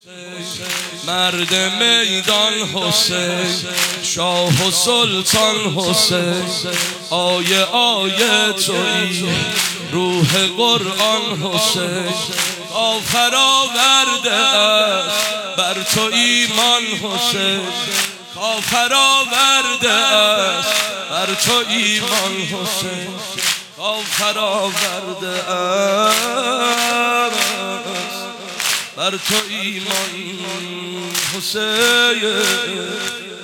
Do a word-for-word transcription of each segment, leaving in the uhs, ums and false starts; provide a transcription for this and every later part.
مرد میدان حسین، شاه و سلطان حسین، آیه آیه تویی روح قرآن حسین. آفر آورده است بر تو ایمان حسین، آفر آورده است بر تو ایمان حسین، آفر آورده است بر تو ایمان حسین.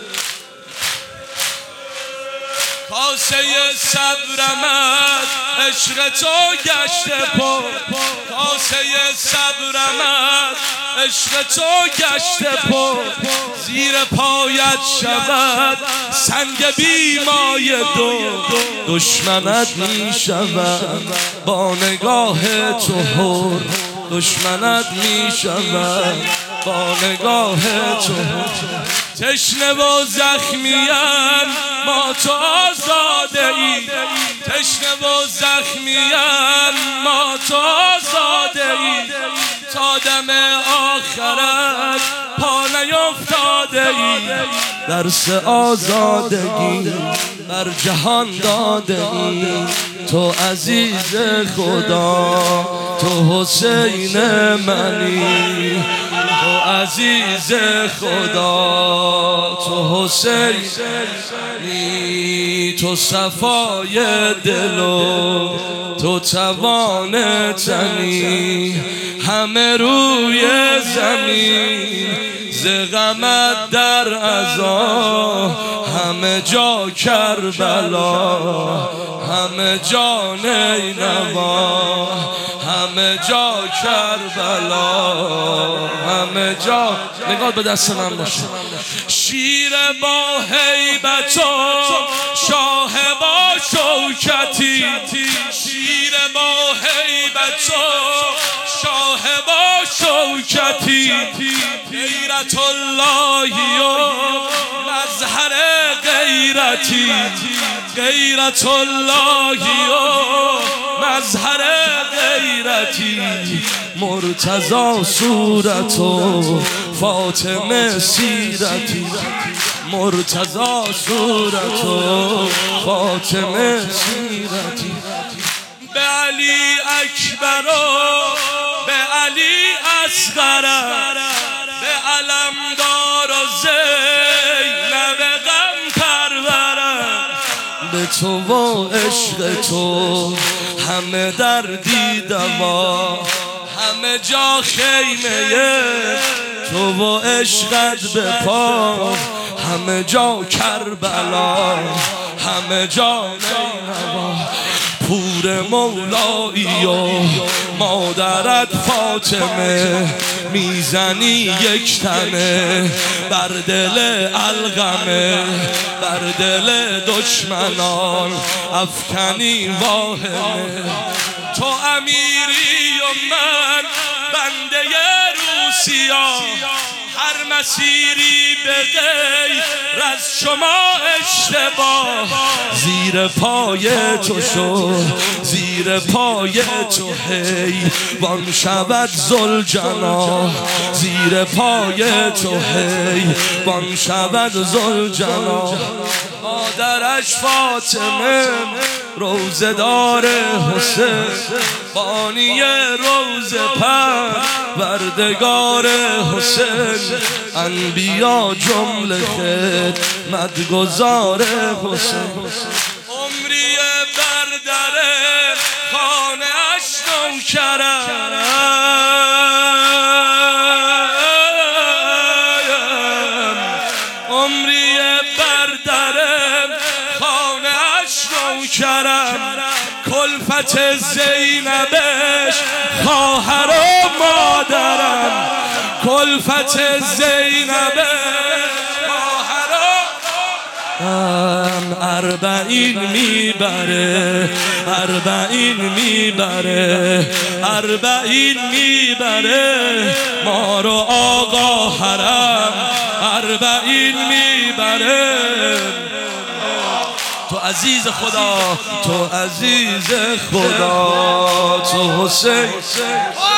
کاسه صبرمت عشق تو گشته پر، کاسه صبرمت عشق تو گشته پر، زیر پایت شود سنگ بیمای دو، دشمنت می شود با نگاه تو هر، دشمنت می شود با نگاه تو. تشنه و زخمیم ما تو آزاده ای، تشنه و زخمیم ما تو آزاده ای، تا دم آخرت پا نیفتاده ای. درس آزادگی بر جهان داده ای، تو عزیز خدا، تو حسین منی، تو عزیز خدا، تو حسین منی، تو صفای دل و تو توان تنی، همه روی زمین ز غمت در عزا، همه جا کربلا، همه جا نینوا، همه جا کربلا، همه جا. نگاه به دست من باشه. شیر با هیبت و شاه با شوکتی، شیر با هیبت و شاه با شوکتی، غیرت اللهی و مظهر غیرتی، غیرت اللهی و مظهر غیرتی، مرتضی صورت و فاطمه سیرتی، مرتضی صورت و فاطمه سیرتی. به علی اکبر و به علی اصغر، به علمدار و زینب غم پرورم، به تو و عشق تو همه در دیدم، همه جا خیمه تو و عشقت به پا، همه جا کربلا، همه جا نینوا. پور مولایی و مادرت فاطمه، میزنی یک تنه بر دل الغمه، بر دل دشمنان افکنی واهمه. تو امیری و من بنده روسیا، هر مسیری به غیر از شما اشتباه، زیر پای تو شد، زیر پای تو هی وان شود ذوالجلال، زیر پای تو هی وان شود ذوالجلال. مادرش فاطمه روزه دار حسین، بانی روزه پروردگار حسین، انبیا جمله خدمت گزار حسین. عمری بر در خانه اش نوکرم، عمری بر در خانه اش نوکرم، کلفت زینبش خواهر و مادرم، کلفت زینبش خواهر و اربعین میبره، اربعین میبره، اربعین میبره ما رو آقا حرم، اربعین میبره. تو عزیز خدا، تو عزیز خدا، تو حسین